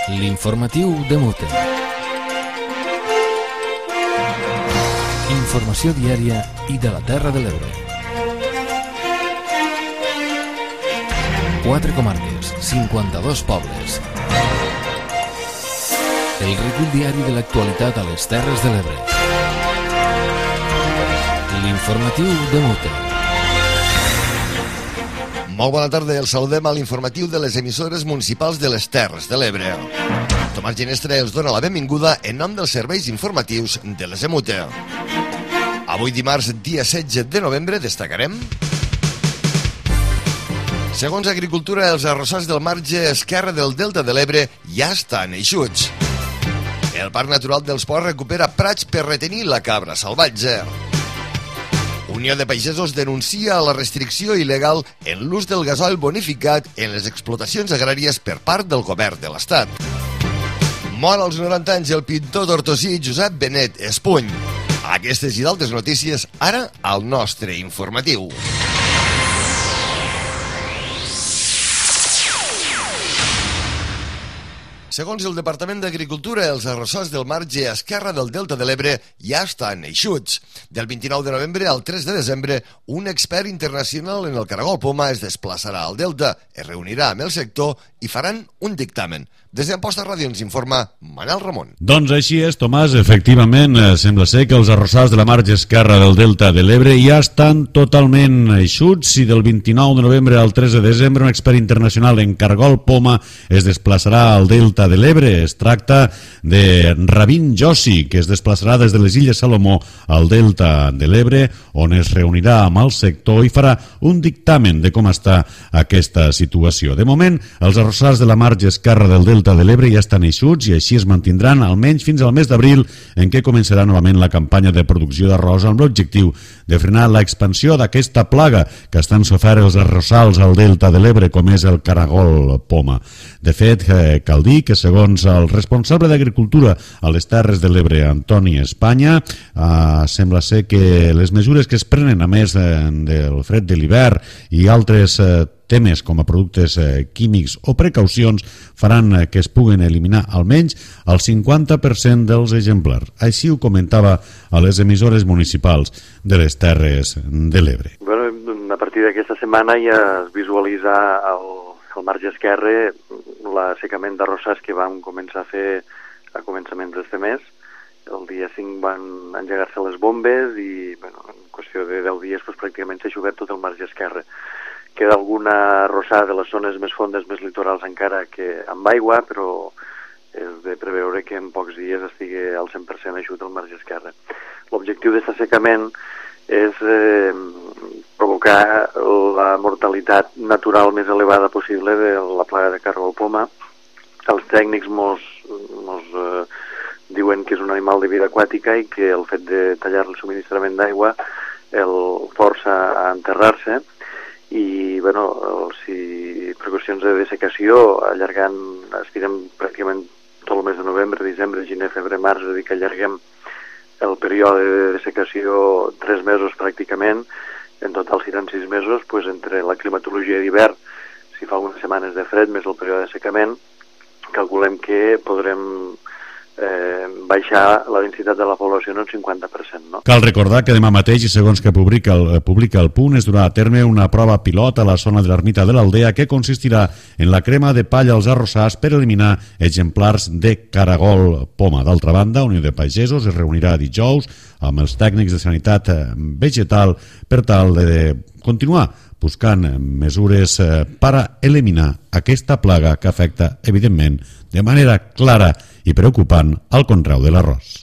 L'informatiu de Mute. Informació diària i de la Terra de l'Ebre. 4 comarques, 52 pobles. El recull diari de l'actualitat a les Terres de l'Ebre. L'informatiu de Mute. Molt bona tarda, els saludem a l'informatiu de les emissores municipals de les Terres de l'Ebre. Tomàs Ginestra els dona la benvinguda en nom dels serveis informatius de les EMUTE. Avui dimarts, dia 16 de novembre, destacarem... Segons Agricultura, els arrossars del marge esquerre del Delta de l'Ebre ja estan eixuts. El Parc Natural dels Ports recupera prats per retenir la cabra salvatge. Unió de Pagesos denuncia la restricció il·legal en l'ús del gasoil bonificat en les explotacions agràries per part del govern de l'Estat. Mor als 90 anys el pintor tortosí Josep Benet Espuny. Aquestes i d'altres notícies ara al nostre informatiu. Segons el Departament d'Agricultura, els arrossars del marge esquerre del Delta de l'Ebre ja estan eixuts. Del 29 de novembre al 3 de desembre, un expert internacional en el caragol poma es desplaçarà al Delta, es reunirà amb el sector i faran un dictamen. Des d'Amposta Ràdio ens informa Manel Ramon. Doncs així és, Tomàs, efectivament, sembla ser que els arrossars de la marge esquerra del Delta de l'Ebre ja estan totalment eixuts i del 29 de novembre al 3 de desembre un expert internacional en caragol poma es desplaçarà al Delta de l'Ebre. Es tracta de Rabin Jossi, que es desplaçarà des de les Illes Salomó al Delta de l'Ebre, on es reunirà amb el sector i farà un dictamen de com està aquesta situació. De moment, els arrossars de la marge esquerra del Delta de l'Ebre ja estan eixuts i així es mantindran almenys fins al mes d'abril, en què començarà novament la campanya de producció d'arròs amb l'objectiu de frenar l'expansió d'aquesta plaga que estan sofert els arrossars al Delta de l'Ebre, com és el caragol poma. De fet, cal dir que segons el responsable d'Agricultura a les Terres de l'Ebre, Antoni Espanya, sembla ser que les mesures que es prenen, a més del fred de l'hivern i altres temes com a productes químics o precaucions, faran que es puguen eliminar almenys el 50% dels exemplars. Així ho comentava a les emissores municipals de les Terres de l'Ebre. Bueno, a partir d'aquesta setmana ja es visualitza al marge esquerre l'assecament d'arrossars que vam començar a fer a començaments d'este mes. El dia 5 van engegar-se les bombes i en qüestió de 10 dies pràcticament s'ha eixugat tot el marge esquerre. Queda alguna arrossar de les zones més fondes, més litorals encara que amb aigua, però és de preveure que en pocs dies estigui al 100% eixut el marge esquerre. L'objectiu d'aquest assecament és provocar la mortalitat natural més elevada possible de la plaga de caragol poma. Els tècnics mos diuen que és un animal de vida aquàtica i que el fet de tallar el subministrament d'aigua el força a enterrar-se i, si precaucions de dessecació allargant, estirem pràcticament tot el mes de novembre, desembre, gener, febrer, març, és a dir, que allarguem el període de dessecació 3 mesos pràcticament, en total seran 6 mesos, entre la climatologia d'hivern, si fa unes setmanes de fred, més el període de secament, calculem que podrem baixar la densitat de la població en un 50%. No? Cal recordar que demà mateix, i segons que publica el Punt, es durà a terme una prova pilot a la zona de l'ermita de l'Aldea que consistirà en la crema de palla als arrossars per eliminar exemplars de caragol poma. D'altra banda, Unió de Pagesos es reunirà dijous amb els tècnics de sanitat vegetal per tal de continuar buscant mesures per a eliminar aquesta plaga que afecta, evidentment, de manera clara i preocupant al conreu de l'arròs.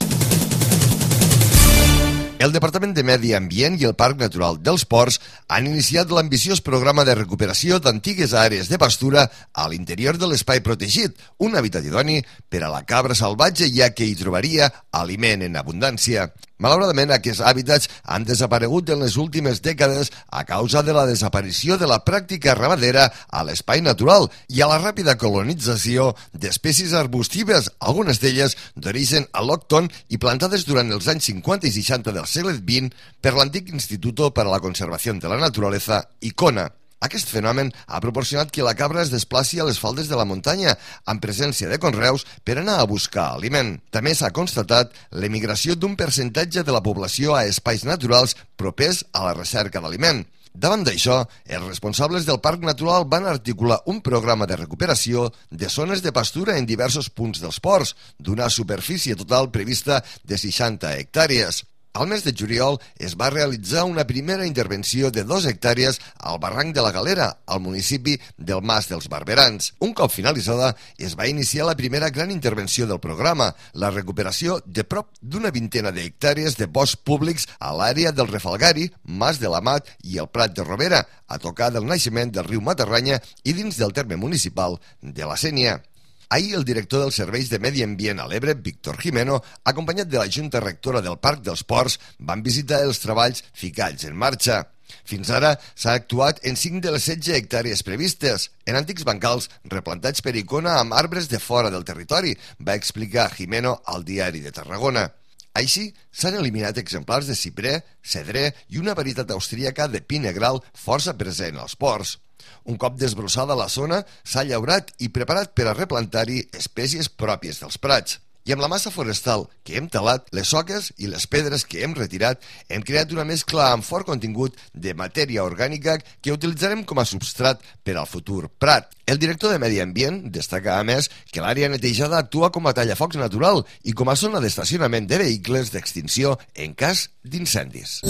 El Departament de Medi Ambient i el Parc Natural dels Ports han iniciat l'ambiciós programa de recuperació d'antigues àrees de pastura a l'interior de l'espai protegit, un hàbitat idoni per a la cabra salvatge, ja que hi trobaria aliment en abundància. Malauradament, aquests hàbitats han desaparegut en les últimes dècades a causa de la desaparició de la pràctica ramadera a l'espai natural i a la ràpida colonització d'espècies arbustives, algunes d'elles d'origen al·lòcton i plantades durant els anys 50 i 60 del segle XX per l'antic Instituto para la Conservación de la Naturaleza, ICONA. Aquest fenomen ha proporcionat que la cabra es desplaci a les faldes de la muntanya, amb presència de conreus, per anar a buscar aliment. També s'ha constatat l'emigració d'un percentatge de la població a espais naturals propers a la recerca d'aliment. Davant d'això, els responsables del Parc Natural van articular un programa de recuperació de zones de pastura en diversos punts dels ports, d'una superfície total prevista de 60 hectàrees. Al mes de juliol es va realitzar una primera intervenció de 2 hectàrees al barranc de la Galera, al municipi del Mas dels Barberans. Un cop finalitzada, es va iniciar la primera gran intervenció del programa, la recuperació de prop d'una vintena d'hectàrees de boscs públics a l'àrea del Refalgari, Mas de l'Amat i el Prat de Robera, a tocar del naixement del riu Matarranya i dins del terme municipal de la Sénia. Ahir el director dels Serveis de Medi Ambient a l'Ebre, Víctor Jimeno, acompanyat de la Junta Rectora del Parc dels Ports, van visitar els treballs ficats en marxa. Fins ara s'ha actuat en 5 de les 16 hectàrees previstes, en antics bancals replantats per Icona amb arbres de fora del territori, va explicar Jimeno al Diari de Tarragona. Així, s'han eliminat exemplars de ciprer, cedrer i una varietat austríaca de pi negral força present als ports. Un cop desbrossada la zona, s'ha llaurat i preparat per a replantar-hi espècies pròpies dels prats. I amb la massa forestal que hem talat, les soques i les pedres que hem retirat, hem creat una mescla amb fort contingut de matèria orgànica que utilitzarem com a substrat per al futur prat. El director de Medi Ambient destaca, a més, que l'àrea netejada actua com a tallafocs natural i com a zona d'estacionament de vehicles d'extinció en cas d'incendis.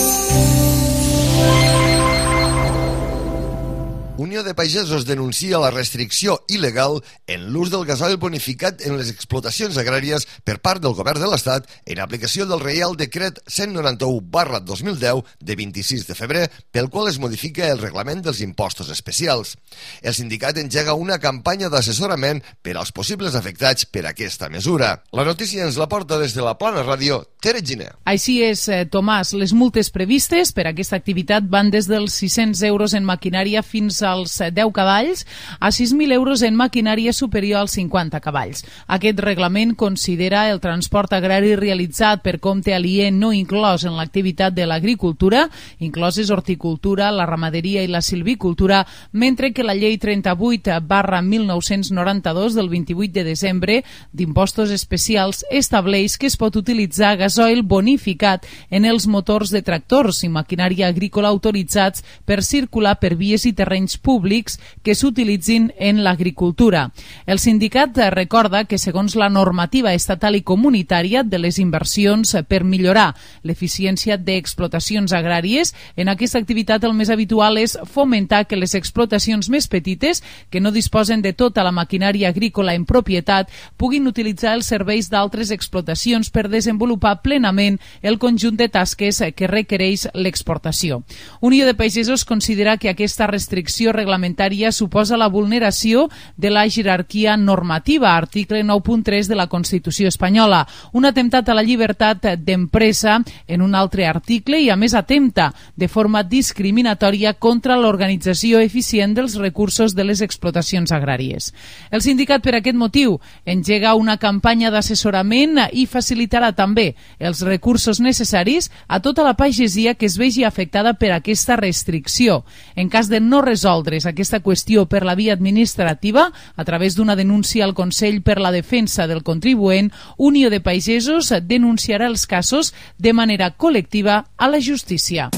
Unió de Pagesos denuncia la restricció il·legal en l'ús del gasoil bonificat en les explotacions agràries per part del govern de l'Estat en aplicació del Reial Decret 191/2010 de 26 de febrer, pel qual es modifica el reglament dels impostos especials. El sindicat engega una campanya d'assessorament per als possibles afectats per aquesta mesura. La notícia ens la porta des de la Plana Ràdio, Tere Giner. Així és, Tomàs. Les multes previstes per a aquesta activitat van des dels 600 euros en maquinària fins als 10 cavalls a 6.000 euros en maquinària superior als 50 cavalls. Aquest reglament considera el transport agrari realitzat per compte aliè no inclòs en l'activitat de l'agricultura, incloses horticultura, la ramaderia i la silvicultura, mentre que la llei 38/1992 del 28 de desembre d'impostos especials estableix que es pot utilitzar gasoil bonificat en els motors de tractors i maquinària agrícola autoritzats per circular per vies i terrenys públics que s'utilitzin en l'agricultura. El sindicat recorda que segons la normativa estatal i comunitària de les inversions per millorar l'eficiència d'explotacions agràries, en aquesta activitat el més habitual és fomentar que les explotacions més petites, que no disposen de tota la maquinària agrícola en propietat, puguin utilitzar els serveis d'altres explotacions per desenvolupar plenament el conjunt de tasques que requereix l'exportació. Unió de Pagesos considera que aquesta restricció reglamentària suposa la vulneració de la jerarquia normativa, article 9.3 de la Constitució espanyola, un atemptat a la llibertat d'empresa en un altre article i a més atempta de forma discriminatòria contra l'organització eficient dels recursos de les explotacions agràries. El sindicat per aquest motiu engega una campanya d'assessorament i facilitarà també els recursos necessaris a tota la pagesia que es vegi afectada per aquesta restricció. En cas de no resoldre's aquesta qüestió per la via administrativa, a través d'una denúncia al Consell per la Defensa del Contribuent, Unió de Pagesos denunciarà els casos de manera col·lectiva a la justícia.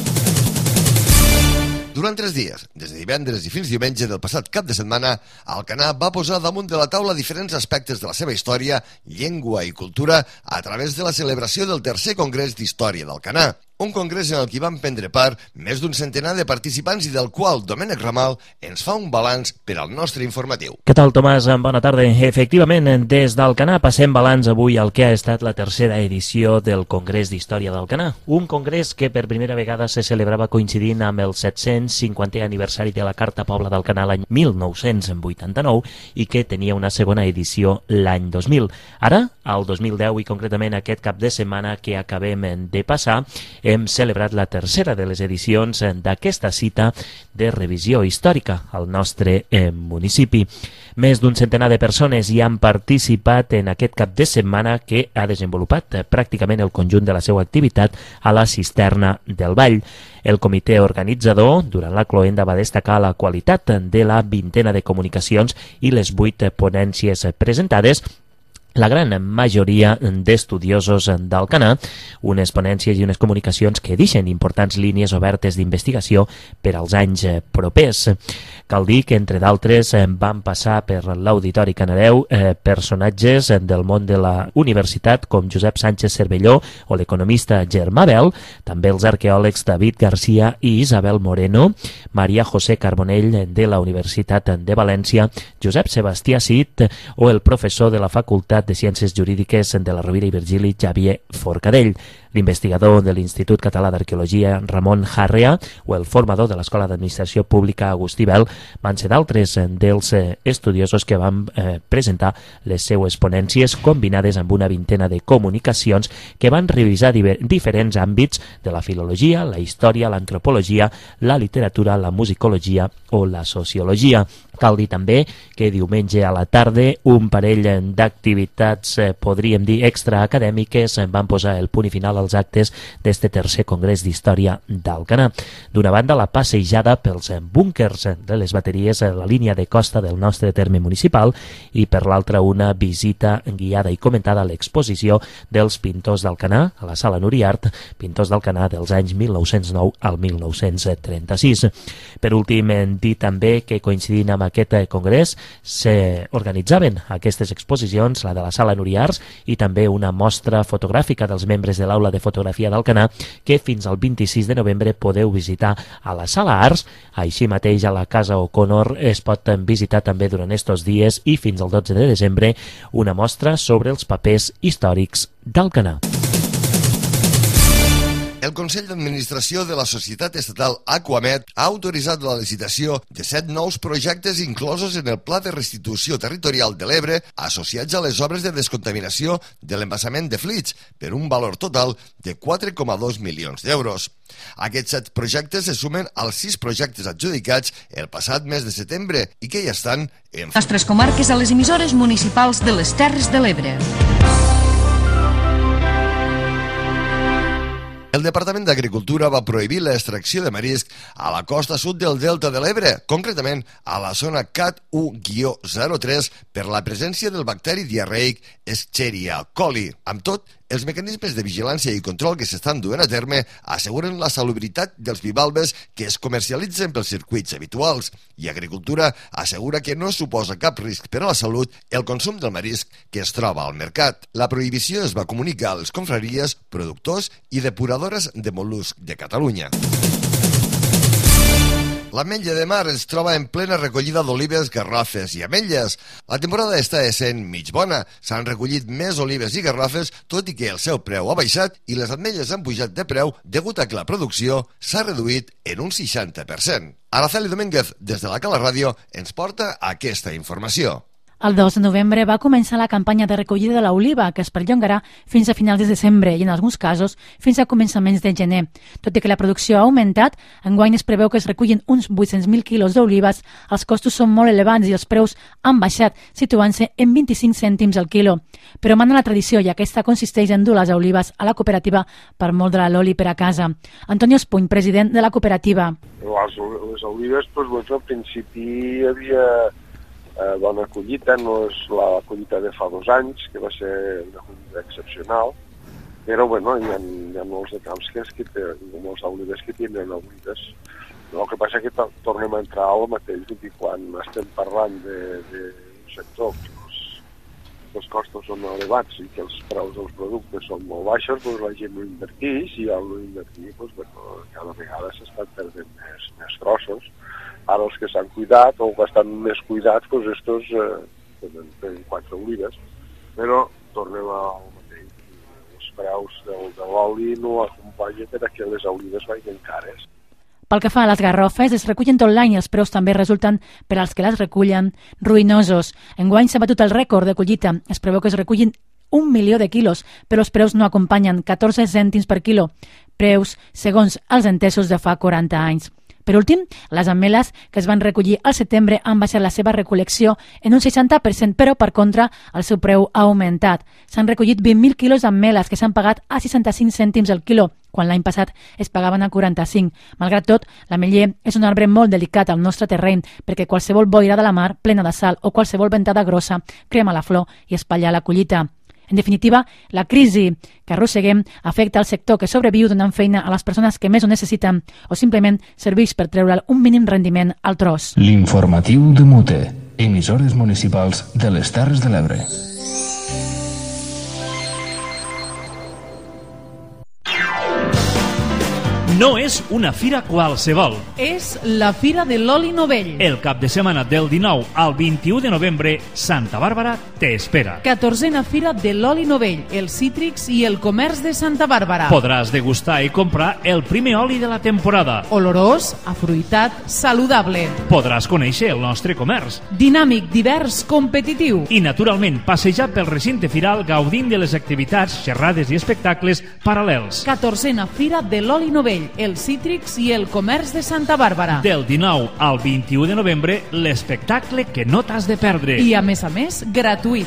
Durant 3 dies, des de divendres i fins diumenge del passat cap de setmana, Alcanar va posar damunt de la taula diferents aspectes de la seva història, llengua i cultura a través de la celebració del tercer Congrés d'Història d'Alcanar. Un congrés en el que van prendre part més d'un centenar de participants i del qual Domènec Ramal ens fa un balanç per al nostre informatiu. Què tal, Tomàs? Bona tarda. Efectivament, des d'Alcanar passem balanç avui al que ha estat la tercera edició del Congrés d'Història d'Alcanar. Un congrés que per primera vegada se celebrava coincidint amb el 750è aniversari de la Carta Pobla d'Alcanar l'any 1989 i que tenia una segona edició l'any 2000. Ara, al 2010 i concretament aquest cap de setmana que acabem de passar, hem celebrat la tercera de les edicions d'aquesta cita de revisió històrica al nostre municipi. Més d'un centenar de persones hi han participat en aquest cap de setmana que ha desenvolupat pràcticament el conjunt de la seva activitat a la cisterna del Vall. El comitè organitzador, durant la cloenda, va destacar la qualitat de la vintena de comunicacions i les 8 ponències presentades, la gran majoria d'estudiosos d'Alcanar, unes ponències i unes comunicacions que deixen importants línies obertes d'investigació per als anys propers. Cal dir que, entre d'altres, van passar per l'Auditori Canareu personatges del món de la universitat com Josep Sánchez Cervelló o l'economista Germà Bel, també els arqueòlegs David Garcia i Isabel Moreno, Maria José Carbonell de la Universitat de València, Josep Sebastià Cid o el professor de la Facultat de Ciències Jurídiques de la Rovira i Virgili, Xavier Forcadell, l'investigador de l'Institut Català d'Arqueologia, Ramon Jarrea, o el formador de l'Escola d'Administració Pública, Agustí Bel, van ser d'altres dels estudiosos que van presentar les seues ponències combinades amb una vintena de comunicacions que van revisar diferents àmbits de la filologia, la història, l'antropologia, la literatura, la musicologia o la sociologia. Cal dir també que diumenge a la tarda un parell d'activitats, podríem dir, extraacadèmiques van posar el punt i final als actes d'este tercer Congrés d'Història d'Alcanar. D'una banda, la passejada pels búnkers de les bateries a la línia de costa del nostre terme municipal i per l'altra una visita guiada i comentada a l'exposició dels pintors d'Alcanar a la Sala Nuriart, pintors d'Alcanar dels anys 1909 al 1936. Per últim, dir també que coincidint amb aquest congrés s'organitzaven aquestes exposicions, la de la Sala Nuriart i també una mostra fotogràfica dels membres de l'Aula de Fotografia d'Alcanar que fins al 26 de novembre podeu visitar a la Sala Arts. Així mateix a la Casa O'Connor es pot visitar també durant estos dies i fins al 12 de desembre una mostra sobre els papers històrics d'Alcanar. El Consell d'Administració de la Societat Estatal Aquamed ha autoritzat la licitació de 7 nous projectes inclosos en el Pla de Restitució Territorial de l'Ebre associats a les obres de descontaminació de l'embassament de Flix per un valor total de 4,2 milions d'euros. Aquests 7 projectes se sumen als 6 projectes adjudicats el passat mes de setembre i que ja estan en... Nostres comarques a les emissores municipals de les Terres de l'Ebre. El Departament d'Agricultura va prohibir l'extracció de marisc a la costa sud del Delta de l'Ebre, concretament a la zona CAT 1-03 per la presència del bacteri diarreic Escherichia coli. Amb tot, els mecanismes de vigilància i control que s'estan duent a terme asseguren la salubritat dels bivalves que es comercialitzen pels circuits habituals i Agricultura assegura que no suposa cap risc per a la salut el consum del marisc que es troba al mercat. La prohibició es va comunicar a les confraries, productors i depuradores de mol·lusc de Catalunya. L'Ametlla de Mar es troba en plena recollida d'olives, garrofes i ametlles. La temporada està essent mig bona. S'han recollit més olives i garrofes, tot i que el seu preu ha baixat i les ametlles han pujat de preu degut a que la producció s'ha reduït en un 60%. Araceli Domínguez, des de la Cala Ràdio, ens porta aquesta informació. El 2 de novembre va començar la campanya de recollida de l'oliva, que es perllongarà fins a finals de desembre i, en alguns casos, fins a començaments de gener. Tot i que la producció ha augmentat, enguany es preveu que es recullin uns 800.000 quilos d'olives, els costos són molt elevats i els preus han baixat, situant-se en 25 cèntims al quilo. Però mana la tradició i aquesta consisteix en dur les olives a la cooperativa per moldre l'oli per a casa. Antonio Espuny, president de la cooperativa. Les olives, doncs, al principi hi havia bona collita, no és la collita de fa 2 anys, que va ser una collita excepcional, però bueno, hi ha molts de camps que tenen, molts olives que tenen olives. El que passa és que tornem a entrar al mateix, i quan estem parlant d'un sector que els costos són elevats i que els preus dels productes són molt baixos, doncs la gent no inverteix i al no invertir, doncs, bueno, cada vegada s'estan perdent més trossos. Ara els que s'han cuidat o que estan més cuidats, doncs estos tenen 4 olives, però tornem al mateix. Els preus de l'oli no acompanyen perquè les olives vagin cares. Pel que fa a les garrofes, es recullen tot l'any i els preus també resulten, per als que les recullen, ruïnosos. Enguany s'ha batut el rècord de collita. Es preveu que es recullin 1 milió de quilos, però els preus no acompanyen, 14 cèntims per quilo, preus segons els entesos de fa 40 anys. Per últim, les ameles que es van recollir al setembre han baixat la seva recol·lecció en un 60%, però per contra el seu preu ha augmentat. S'han recollit 20.000 quilos d'ameles que s'han pagat a 65 cèntims el quilo, quan l'any passat es pagaven a 45. Malgrat tot, l'ametller és un arbre molt delicat al nostre terreny perquè qualsevol boira de la mar plena de sal o qualsevol ventada grossa crema la flor i espatlla la collita. En definitiva, la crisi que arrosseguem afecta al sector que sobreviu donant feina a les persones que més ho necessiten o simplement serveix per treure un mínim rendiment al tros. L'informatiu de Mute, emissores municipals de les Terres de l'Ebre. No és una fira qualsevol. És la Fira de l'Oli Novell. El cap de setmana del 19 al 21 de novembre, Santa Bàrbara t'espera. 14a Fira de l'Oli Novell, els cítrics i el comerç de Santa Bàrbara. Podràs degustar i comprar el primer oli de la temporada. Olorós, afruitat, saludable. Podràs conèixer el nostre comerç. Dinàmic, divers, competitiu. I, naturalment, passejar pel recinte firal gaudint de les activitats, xerrades i espectacles paral·lels. 14a Fira de l'Oli Novell, els cítrics i el comerç de Santa Bàrbara. Del 19 al 21 de novembre, l'espectacle que no t'has de perdre. I, a més, gratuït.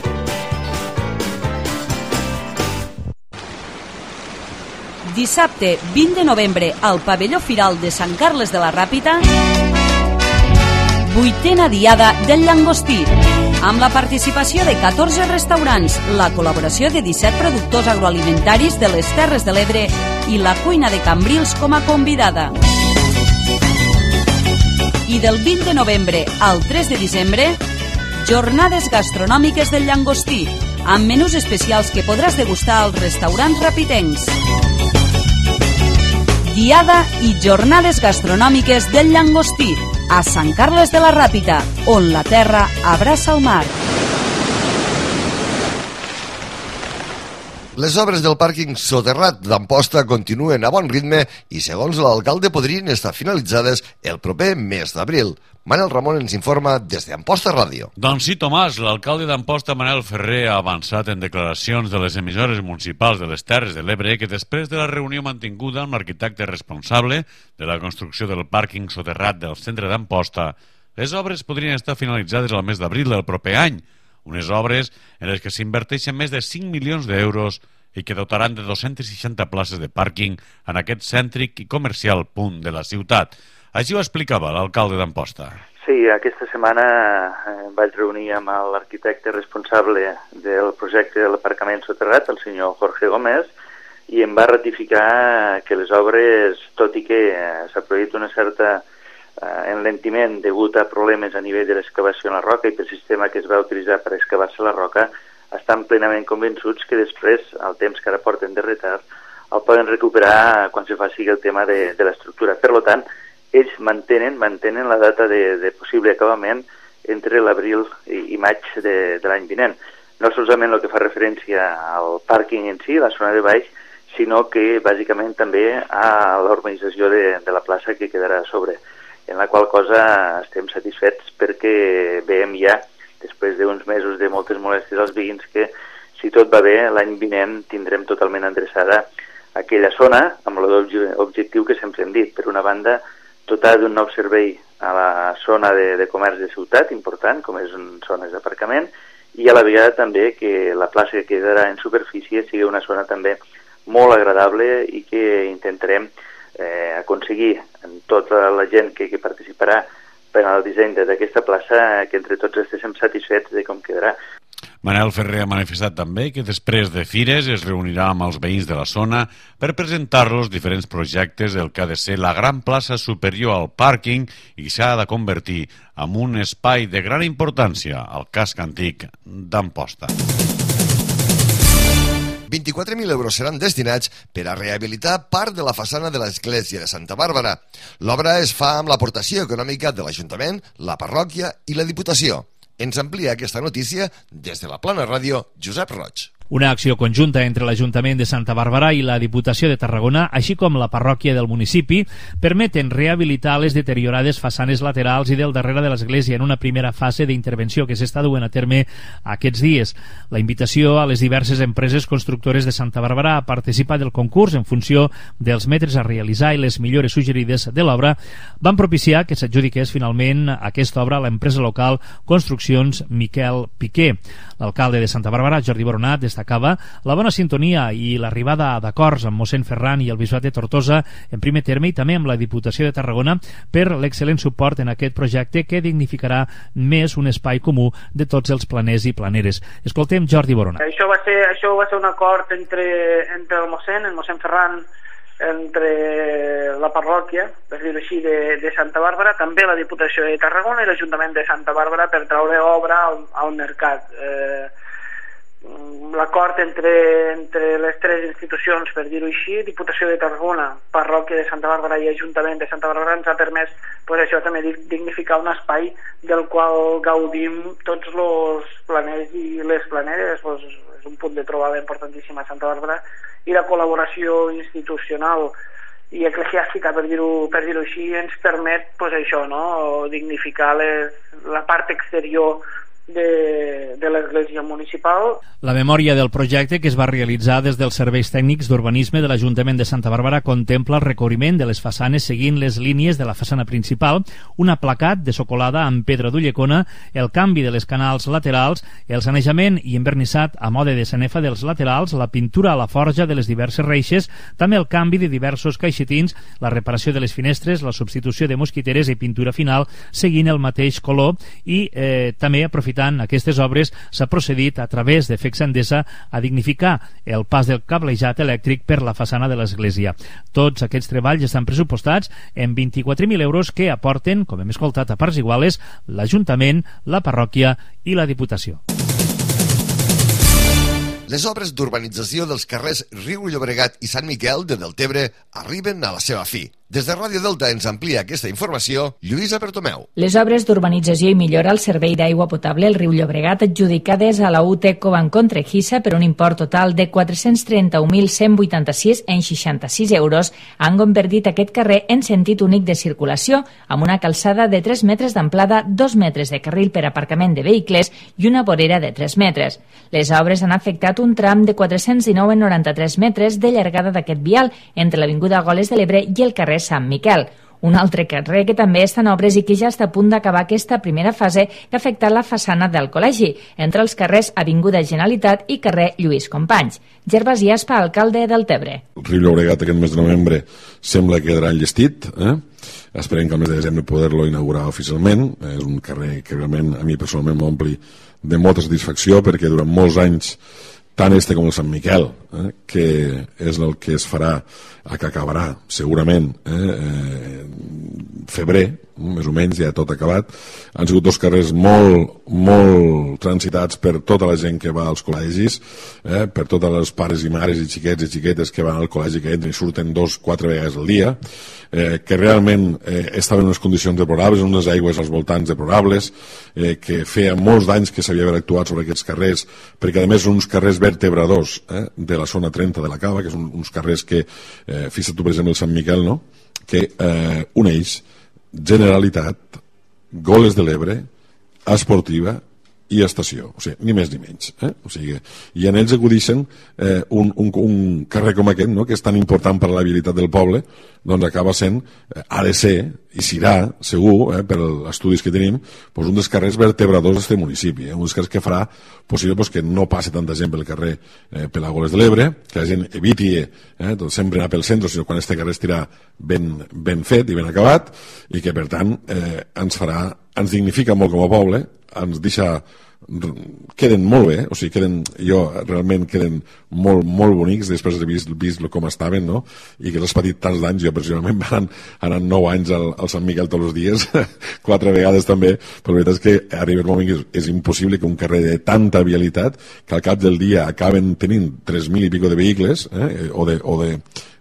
Dissabte 20 de novembre al pavelló firal de Sant Carles de la Ràpita, 8a Diada del Llangostí, amb la participació de 14 restaurants, la col·laboració de 17 productors agroalimentaris de les Terres de l'Ebre i la cuina de Cambrils com a convidada. I del 20 de novembre al 3 de desembre, jornades gastronòmiques del Llangostí, amb menús especials que podràs degustar als restaurants rapitencs. Diada i jornades gastronòmiques del Llangostí, a Sant Carles de la Ràpita, on la terra abraça el mar. Les obres del pàrquing soterrat d'Amposta continuen a bon ritme i, segons l'alcalde, podrien estar finalitzades el proper mes d'abril. Manel Ramon ens informa des d'Amposta Ràdio. Doncs sí, Tomàs, l'alcalde d'Amposta, Manel Ferrer, ha avançat en declaracions de les emissores municipals de les Terres de l'Ebre que després de la reunió mantinguda amb l'arquitecte responsable de la construcció del pàrquing soterrat del centre d'Amposta, les obres podrien estar finalitzades al mes d'abril del proper any, unes obres en les que s'inverteixen més de 5 milions d'euros i que dotaran de 260 places de pàrquing en aquest cèntric i comercial punt de la ciutat. Així ho explicava l'alcalde d'Amposta. Sí, aquesta setmana vaig reunir amb l'arquitecte responsable del projecte de l'aparcament soterrat, el senyor Jorge Gómez, i em va ratificar que les obres, tot i que s'ha produït una certa enlentiment degut a problemes a nivell de l'excavació en la roca i pel sistema que es va utilitzar per excavar-se la roca, estan plenament convençuts que després, el temps que ara porten de retard, el poden recuperar quan se faci el tema de l'estructura. Per tant, ells mantenen la data de possible acabament entre l'abril i maig de l'any vinent. No solament el que fa referència al pàrquing en si, la zona de baix, sinó que bàsicament també a l'urbanització de la plaça que quedarà a sobre, en la qual cosa estem satisfets perquè veiem ja, després d'uns mesos de moltes molèsties als veïns, que si tot va bé, l'any vinent tindrem totalment endreçada aquella zona amb l'objectiu que sempre hem dit. Per una banda, dotar d'un nou servei a la zona de comerç de ciutat, important, com és zones d'aparcament, i a la vegada també que la plaça que quedarà en superfície sigui una zona també molt agradable i que intentarem aconseguir en tota la gent que participarà per al disseny d'aquesta plaça que entre tots estiguem satisfets de com quedarà. Manel Ferrer ha manifestat també que després de fires es reunirà amb els veïns de la zona per presentar-los diferents projectes del que ha de ser la gran plaça superior al pàrquing i s'ha de convertir en un espai de gran importància al casc antic d'Amposta. 24.000 euros seran destinats per a rehabilitar part de la façana de l'església de Santa Bàrbara. L'obra es fa amb l'aportació econòmica de l'Ajuntament, la parròquia i la Diputació. Ens amplia aquesta notícia des de la Plana Ràdio, Josep Roig. Una acció conjunta entre l'Ajuntament de Santa Bàrbara i la Diputació de Tarragona, així com la parròquia del municipi, permeten rehabilitar les deteriorades façanes laterals i del darrere de l'església en una primera fase d'intervenció que s'està duent a terme aquests dies. La invitació a les diverses empreses constructores de Santa Bàrbara a participar del concurs en funció dels metres a realitzar i les millores suggerides de l'obra van propiciar que s'adjudiqués finalment aquesta obra a l'empresa local Construccions Miquel Piqué. L'alcalde de Santa Bàrbara, Jordi Boronat, destacava la bona sintonia i l'arribada d'acords amb mossèn Ferran i el bisbat de Tortosa en primer terme i també amb la Diputació de Tarragona per l'excel·lent suport en aquest projecte que dignificarà més un espai comú de tots els planers i planeres. Escoltem Jordi Boronat. Això va ser un acord entre el mossèn Ferran, entre la parròquia, per dir-ho així, de Santa Bàrbara, també la Diputació de Tarragona i l'Ajuntament de Santa Bàrbara per traure obra al mercat. L'acord entre les tres institucions, per dir-ho així, Diputació de Tarragona, Parròquia de Santa Bàrbara i Ajuntament de Santa Bàrbara, ens ha permès això també dignificar un espai del qual gaudim tots els planers i les planeres. És un punt de trobada importantíssim a Santa Bàrbara i la col·laboració institucional i eclesiàstica, per dir-ho així, ens permet dignificar la part exterior de l'església municipal. La memòria del projecte, que es va realitzar des dels serveis tècnics d'urbanisme de l'Ajuntament de Santa Bàrbara, contempla el recobriment de les façanes seguint les línies de la façana principal, un aplacat de socolada amb pedra d'Ullecona, el canvi de les canals laterals, el sanejament i envernissat a mode de sanefa dels laterals, la pintura a la forja de les diverses reixes, també el canvi de diversos caixetins, la reparació de les finestres, la substitució de mosquiteres i pintura final seguint el mateix color i també aprofitant aquestes obres s'ha procedit a través d'Efects Endesa a dignificar el pas del cablejat elèctric per la façana de l'església. Tots aquests treballs estan pressupostats en 24.000 euros que aporten, com hem escoltat a parts iguales, l'Ajuntament, la parròquia i la Diputació. Les obres d'urbanització dels carrers Riu Llobregat i Sant Miquel de Deltebre arriben a la seva fi. Des de Ràdio Delta ens amplia aquesta informació Lluïsa Bertomeu. Les obres d'urbanització i millora al servei d'aigua potable al riu Llobregat adjudicades a la UT Covancon Trejisa per un import total de 431.186,66 euros han convertit aquest carrer en sentit únic de circulació amb una calçada de 3 metres d'amplada, 2 metres de carril per aparcament de vehicles i una vorera de 3 metres. Les obres han afectat un tram de 419,93 metres de llargada d'aquest vial entre l'Avinguda Goles de l'Ebre i el carrer Sant Miquel. Un altre carrer que també està en obres i que ja està a punt d'acabar aquesta primera fase que ha afectat la façana del col·legi, entre els carrers Avinguda Generalitat i carrer Lluís Companys. Gervasi Aspa, alcalde del Tebre. El riu Llobregat aquest mes de novembre sembla que quedarà enllestit, esperem que al mes de desembre poder-lo inaugurar oficialment. És un carrer que realment a mi personalment m'ompli de molta satisfacció perquè durant molts anys tant este com el Sant Miquel, que és el que es farà, que acabarà segurament febrer, més o menys, ja tot acabat, han sigut dos carrers molt transitats per tota la gent que va als col·legis, per totes les pares i mares i xiquets i xiquetes que van al col·legi, que entren i surten 2-4 vegades al dia, que realment estaven en unes condicions deplorables, en unes aigües als voltants deplorables, que feia molts d'anys que s'havia d'haver actuat sobre aquests carrers, perquè a més són uns carrers vertebradors de la zona 30 de la Cava, que són uns carrers que, fixa't tu per exemple el Sant Miquel, no? Que uneix Generalitat, Goles de l'Ebre, Esportiva i Estació, o sigui, ni més ni menys. O sigui, i en ells acudixen un carrer com aquest, no?, que és tan important per a la viabilitat del poble, doncs acaba sent, ha de ser, i serà, segur, per els estudis que tenim, doncs un dels carrers vertebradors d'aquest municipi, un dels carrers que farà possible que no passi tanta gent pel carrer per la Goles de l'Ebre, que la gent eviti sempre anar pel centre, sinó quan este carrer estirà ben fet i ben acabat, i que per tant ens dignifica molt com a poble, ens deixa, queden molt bé, o sigui, realment queden molt bonics després de vist com estaven, no? I que els patit tants d'anys, jo personalment van anar 9 anys al Sant Miquel tots els dies, 4 vegades també, però la veritat és que arriba un moment que és impossible que un carrer de tanta vialitat, que al cap del dia acaben tenint 3.000 i pico de vehicles, o de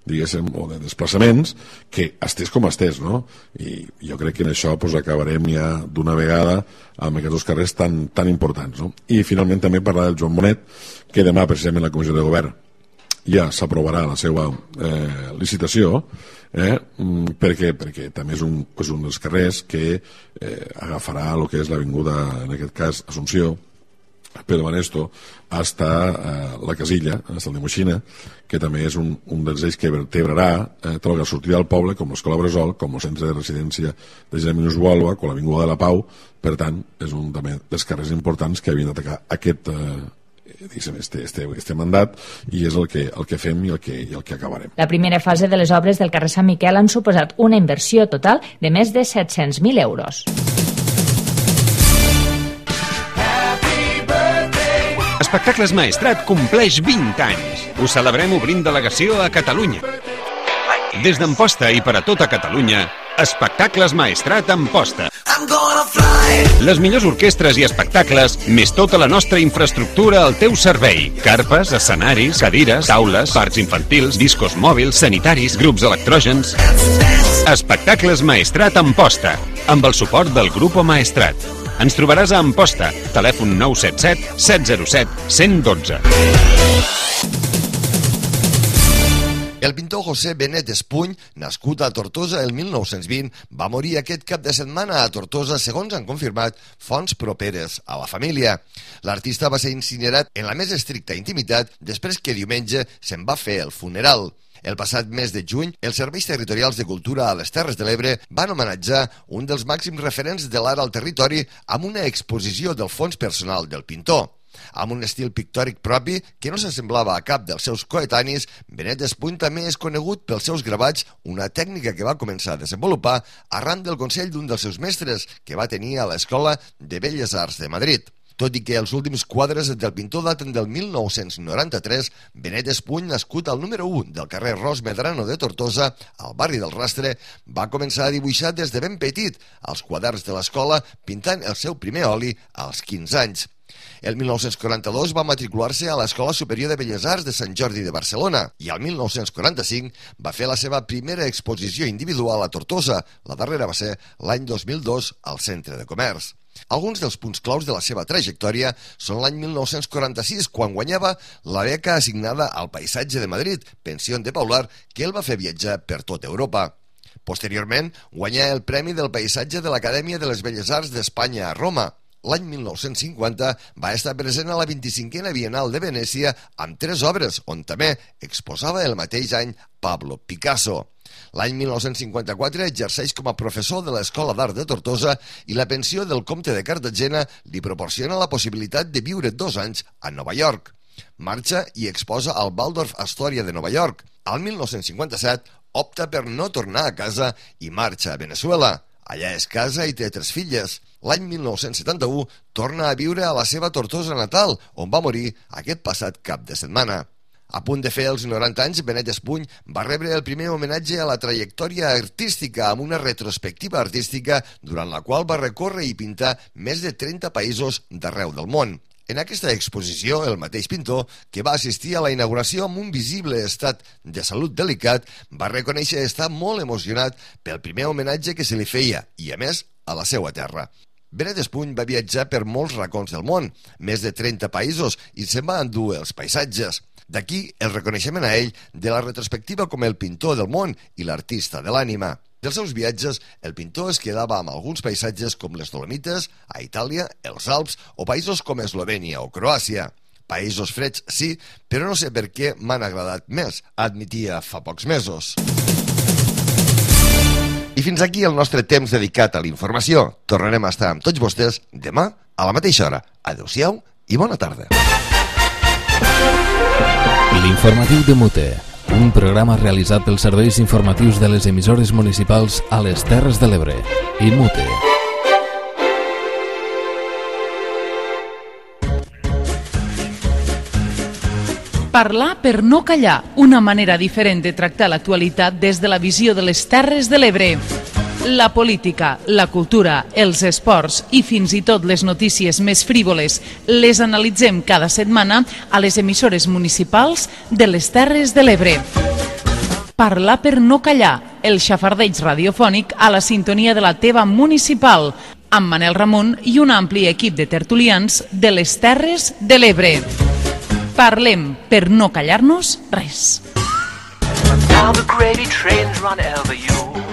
diguéssim, o de desplaçaments, que estés com estés, no? I jo crec que en això acabarem ja d'una vegada amb aquests dos carrers tan importants, no? I finalment també parlar del Joan Bonet, que demà precisament la Comissió de Govern ja s'aprovarà la seva licitació, perquè també és un dels carrers que agafarà el que és l'avinguda, en aquest cas Assumpció, Pedro Banesto, hasta la Casilla, hasta el de Moixina, que també és un dels eixos que vertebrarà tot el que sortirà del poble, com l'escola Bresol, com el centre de residència de gent minusvàlua, com l'avinguda de la Pau. Per tant, és un també dels carrers importants que havien d'atacar este mandat, i és el que fem i el que acabarem. La primera fase de les obres del carrer Sant Miquel han suposat una inversió total de més de 700.000 euros. Espectacles Maestrat compleix 20 anys. Ho celebrem obrint delegació a Catalunya. Des d'Amposta i per a tota Catalunya, Espectacles Maestrat Amposta. Les millors orquestres i espectacles, més tota la nostra infraestructura al teu servei. Carpes, escenaris, cadires, taules, parcs infantils, discos mòbils, sanitaris, grups electrògens. Espectacles Maestrat Amposta, amb el suport del Grupo Maestrat. Ens trobaràs a Amposta, telèfon 977 707 112. El pintor José Benet Espuny, nascut a Tortosa el 1920, va morir aquest cap de setmana a Tortosa, segons han confirmat fonts properes a la família. L'artista va ser incinerat en la més estricta intimitat després que diumenge se'n va fer el funeral. El passat mes de juny, els Serveis Territorials de Cultura a les Terres de l'Ebre van homenatjar un dels màxims referents de l'art al territori amb una exposició del fons personal del pintor. Amb un estil pictòric propi que no s'assemblava a cap dels seus coetanis, Benet Espuny també és conegut pels seus gravats, una tècnica que va començar a desenvolupar arran del consell d'un dels seus mestres que va tenir a l'Escola de Belles Arts de Madrid. Tot i que els últims quadres del pintor daten del 1993, Benet Espuny, nascut al número 1 del carrer Ros Medrano de Tortosa, al barri del Rastre, va començar a dibuixar des de ben petit als quaderns de l'escola, pintant el seu primer oli als 15 anys. El 1942 va matricular-se a l'Escola Superior de Belles Arts de Sant Jordi de Barcelona i el 1945 va fer la seva primera exposició individual a Tortosa. La darrera va ser l'any 2002 al Centre de Comerç. Alguns dels punts claus de la seva trajectòria són l'any 1946, quan guanyava la beca assignada al Paisatge de Madrid, pensió de Paular, que el va fer viatjar per tota Europa. Posteriorment, guanyà el Premi del Paisatge de l'Acadèmia de les Belles Arts d'Espanya a Roma. L'any 1950 va estar present a la 25a Bienal de Venècia amb 3 obres, on també exposava el mateix any Pablo Picasso. L'any 1954 exerceix com a professor de l'Escola d'Art de Tortosa i la pensió del comte de Cartagena li proporciona la possibilitat de viure 2 anys a Nova York. Marxa i exposa al Waldorf Astoria de Nova York. Al 1957 opta per no tornar a casa i marxa a Venezuela. Allà es casa i té 3 filles. L'any 1971 torna a viure a la seva Tortosa natal, on va morir aquest passat cap de setmana. A punt de fer els 90 anys, Benet Espuny va rebre el primer homenatge a la trajectòria artística amb una retrospectiva artística durant la qual va recórrer i pintar més de 30 països d'arreu del món. En aquesta exposició, el mateix pintor, que va assistir a la inauguració amb un visible estat de salut delicat, va reconèixer estar molt emocionat pel primer homenatge que se li feia i, a més, a la seva terra. Benet Espuny va viatjar per molts racons del món, més de 30 països, i se'n va endur els paisatges. D'aquí el reconeixement a ell de la retrospectiva com el pintor del món i l'artista de l'ànima. Dels seus viatges, el pintor es quedava amb alguns paisatges com les Dolomites, a Itàlia, els Alps o països com Eslovènia o Croàcia. Països freds, sí, però no sé per què m'han agradat més, admetia fa pocs mesos. I fins aquí el nostre temps dedicat a la informació. Tornarem a estar amb tots vostès demà a la mateixa hora. Adéu-siau i bona tarda. L'informatiu de Mute, un programa realitzat pels serveis informatius de les emissores municipals a les Terres de l'Ebre i Mute. Parlar per no callar, una manera diferent de tractar l'actualitat des de la visió de les Terres de l'Ebre. La política, la cultura, els esports i fins i tot les notícies més frívoles les analitzem cada setmana a les emissores municipals de les Terres de l'Ebre. Parlar per no callar, el xafardeig radiofònic a la sintonia de la teva municipal, amb Manel Ramon i un ampli equip de tertulians de les Terres de l'Ebre. Parlem per no callar-nos res. Now the gravy trains run over you.